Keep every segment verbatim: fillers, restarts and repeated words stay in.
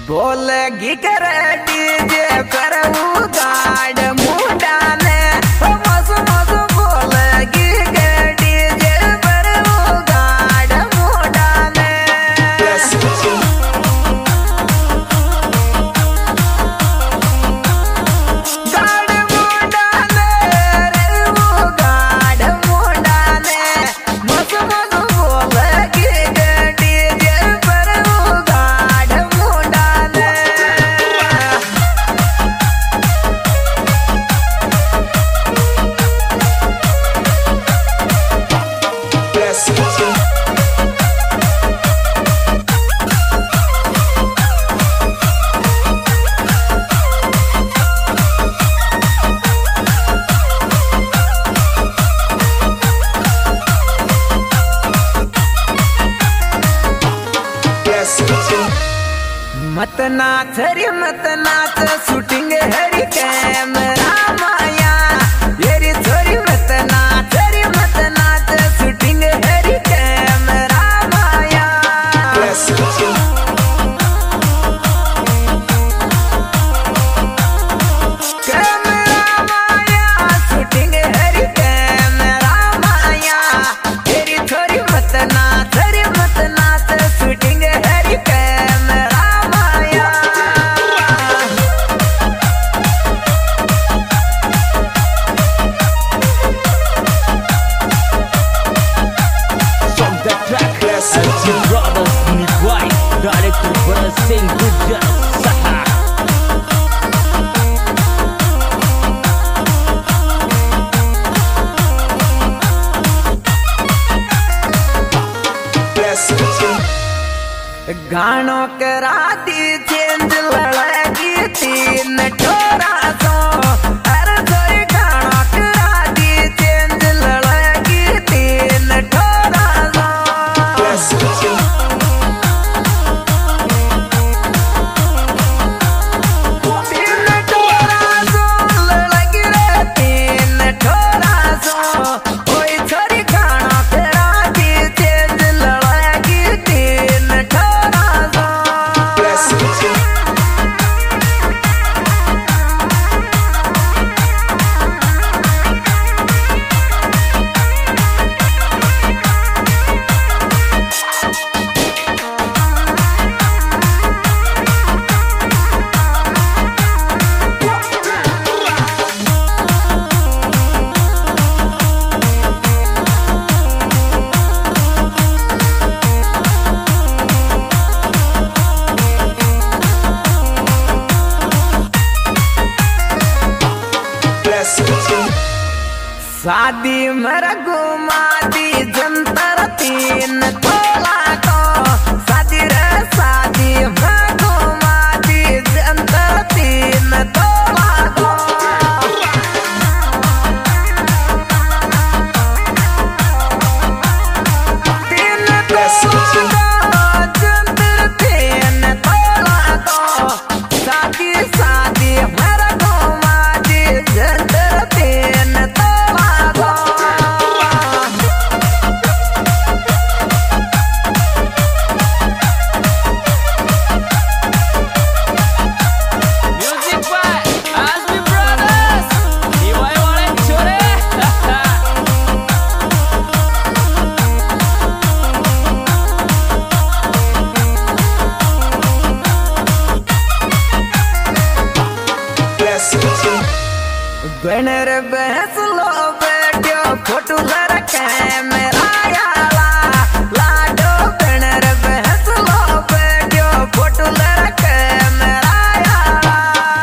बोलेगी करे डीजे पर उगाड़ मुंडा ने मौस मौस बोलेगी के डीजे पर उगाड़ मुंडा ने गाड़ मुंडा ने रे उगाड़ मुंडा ने मौस मौस बोलेगी के डीजे पर उगाड़ मुंडा ने मत नाच रे मत नाच शूटिंग हरी कैमरा माया येरी छोरी मत नाच रे मत नाच शूटिंग हरी कैमरा माया कैमरा माया शूटिंग हरी कैमरा माया येरी छोरी मत नाच रे मत नाच शूटिंग हरी camera Director Berasing Buddha Saha गानों करा दी चेंज लड़की तीन ठोरा सो अरे सोई गानों करा दी चेंज लड़की तीन ठोरा सो शादी मर घुमा दी जंतर तीन तोला को शादी रे शादी में घुमा दी जंतर तीन तोला को तीन तोला जंतर तीन तोला को शादी शादी मर घुमा दी जंतर तीन बनर बहस लो बैठो फोटो लड़ कैमरा याला लाडो बनर बहस लो बैठो फोटो लड़ कैमरा याला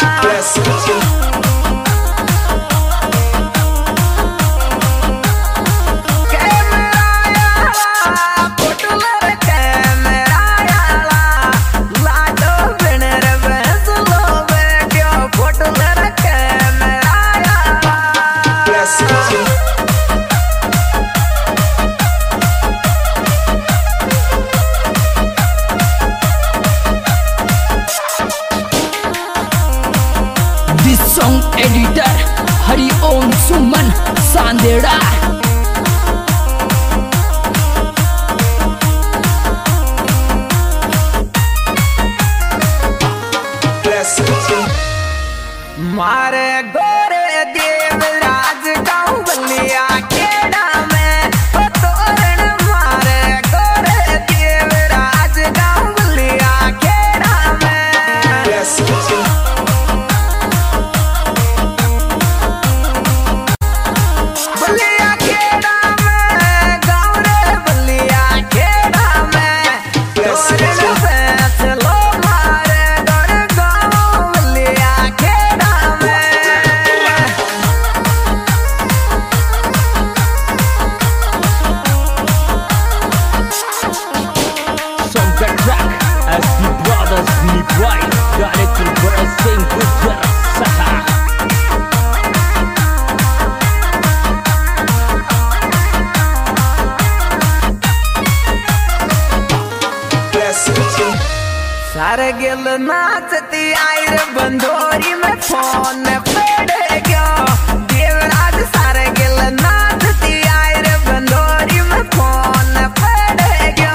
कैमरा याला फोटो लड़ कैमरा याला लाडो बनर बहस लो बैठो फोटो लड़ camera This song editor Hari Om Suman Sandera सारे गिल नाचती आई रे बंदोरी में फोन पड़ गया देवराज सारे गिल नाचती आई रे बंदोरी में फोन पड़ गया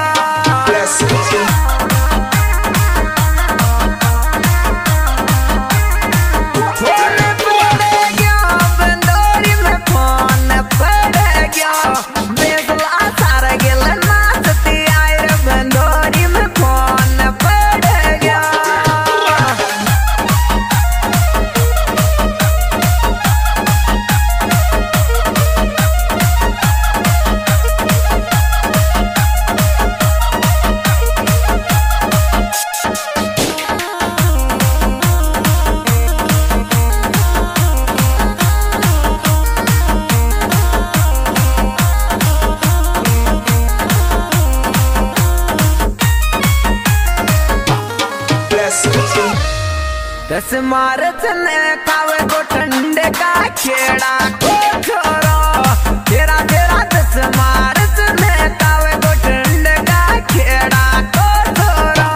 फोन पड़ गया बंदोरी में फोन पड़ गया बेसला सारे गिल नाचती आई रे बंदोरी में फोन पड़ गया दस मार्च ने कावे को ठंडे का खेड़ा को छोरो तेरा तेरा दस मार्च ने कावे को ठंडे का खेड़ा को छोरो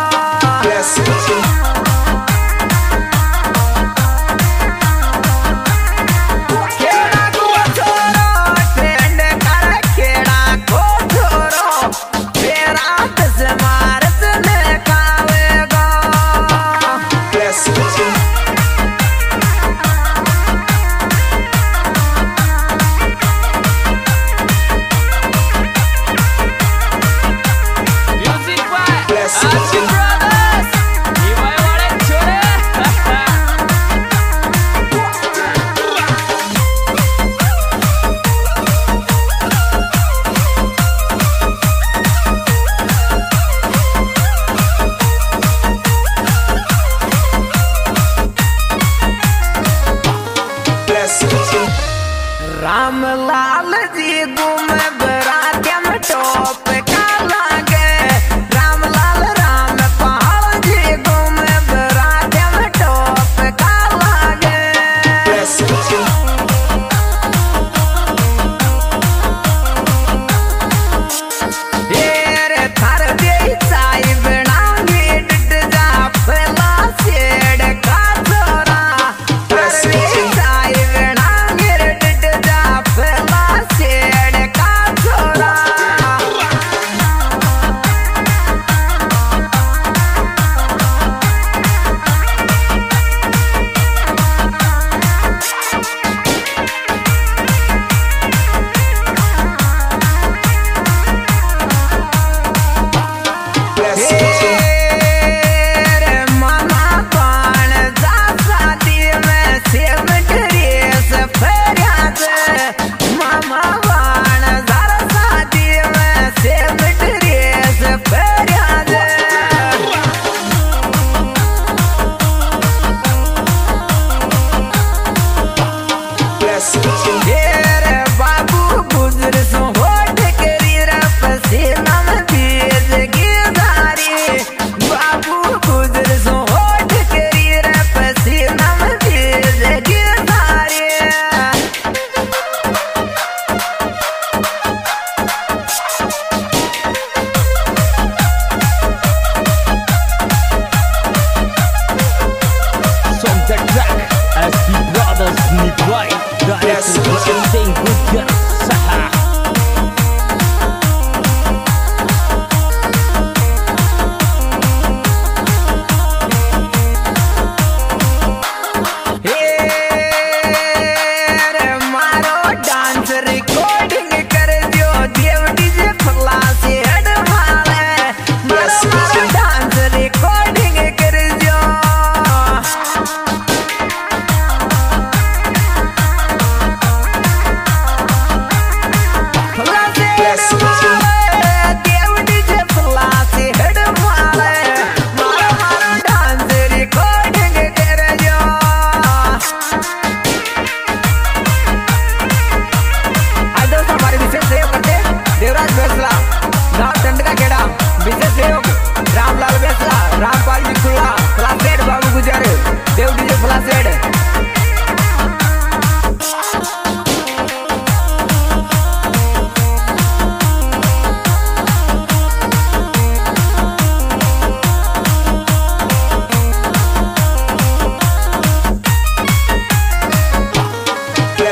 खेड़ा को छोरो ठंडे का खेड़ा को छोरो तेरा दस मार्च ने कावे को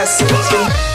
City.